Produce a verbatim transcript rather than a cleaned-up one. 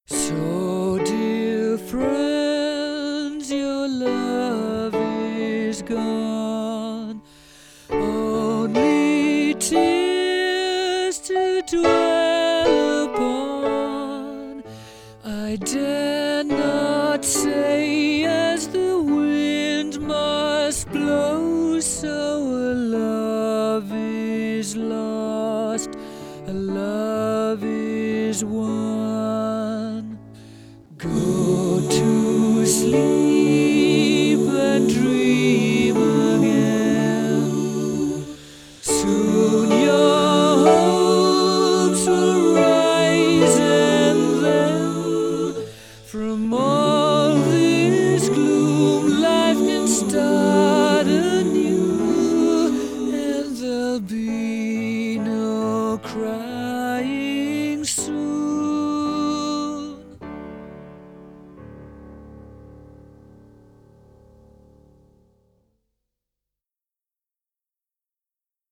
So, dear friends, your love is gone, only tears to dwell upon. I dare not say as the wind must blow, so a love is lost, a love is won.